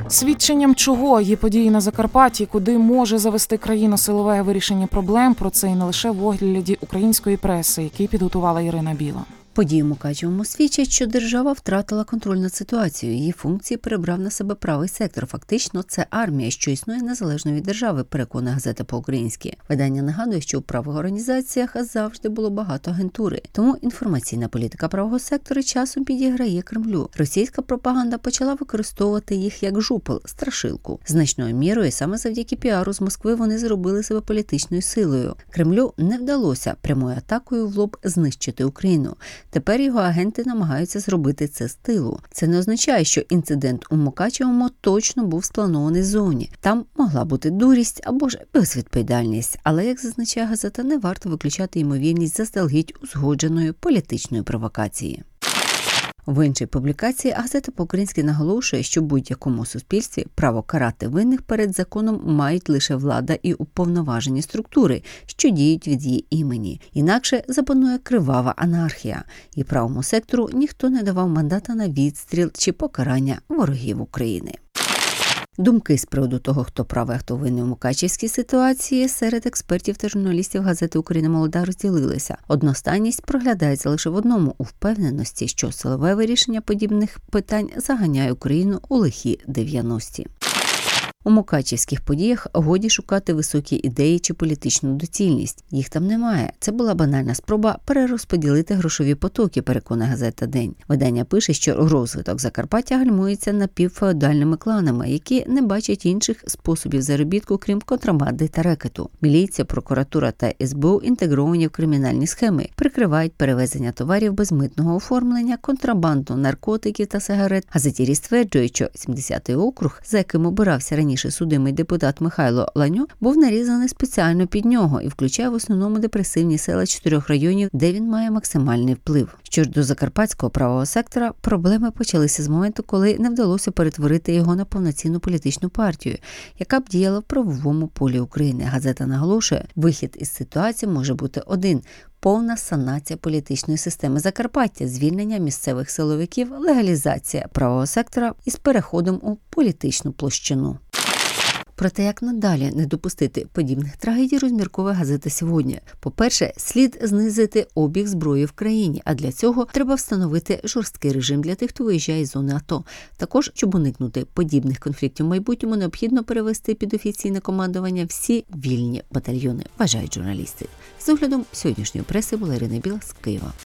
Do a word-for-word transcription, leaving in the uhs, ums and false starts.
Свідченням чого є події на Закарпатті, куди може завести країну силове вирішення проблем, про це і не лише в огляді української преси, який підготувала Ірина Біла. Події в Мукачевому свідчать, що держава втратила контроль над ситуацією. Її функції перебрав на себе правий сектор. Фактично, це армія, що існує незалежно від держави, переконує газета по-українськи. Видання нагадує, що у правих організаціях завжди було багато агентури. Тому інформаційна політика правого сектора часом підіграє Кремлю. Російська пропаганда почала використовувати їх як жупел, страшилку. Значною мірою саме завдяки піару з Москви вони зробили себе політичною силою. Кремлю не вдалося прямою атакою в лоб знищити Україну. Тепер його агенти намагаються зробити це з тилу. Це не означає, що інцидент у Мукачевому точно був спланований ззовні. Там могла бути дурість або ж безвідповідальність. Але, як зазначає газета, не варто виключати ймовірність заздалегідь узгодженої політичної провокації. В іншій публікації газета по-українськи наголошує, що в будь-якому суспільстві право карати винних перед законом мають лише влада і уповноважені структури, що діють від її імені. Інакше запанує кривава анархія. І правому сектору ніхто не давав мандата на відстріл чи покарання ворогів України. Думки з приводу того, хто правий, а хто винний у мукачівській ситуації, серед експертів та журналістів газети «Україна молода» розділилися. Одностайність проглядається лише в одному – у впевненості, що силове вирішення подібних питань заганяє Україну у лихі дев'яності. У мукачівських подіях годі шукати високі ідеї чи політичну доцільність. Їх там немає. Це була банальна спроба перерозподілити грошові потоки, переконує газета «День». Видання пише, що розвиток Закарпаття гальмується напівфеодальними кланами, які не бачать інших способів заробітку, крім контрабанди та рекету. Міліція, прокуратура та ес бе у інтегровані в кримінальні схеми, прикривають перевезення товарів без митного оформлення, контрабанду наркотиків та сигарет. Газетірі стверджують, що сімдесятий округ, за яким обирався раніше Раніше судимий депутат Михайло Ланьо, був нарізаний спеціально під нього і включає в основному депресивні села чотирьох районів, де він має максимальний вплив. Що ж до закарпатського правого сектора, проблеми почалися з моменту, коли не вдалося перетворити його на повноцінну політичну партію, яка б діяла в правовому полі України. Газета наголошує, вихід із ситуації може бути один – повна санація політичної системи Закарпаття, звільнення місцевих силовиків, легалізація правого сектора із переходом у політичну площину. Про те, як надалі не допустити подібних трагедій, розмірковує газета «Сьогодні». По-перше, слід знизити обіг зброї в країні, а для цього треба встановити жорсткий режим для тих, хто виїжджає з зони АТО. Також, щоб уникнути подібних конфліктів в майбутньому, необхідно перевести під офіційне командування всі вільні батальйони, вважають журналісти. З оглядом сьогоднішньої преси була Ірина Біла з Києва.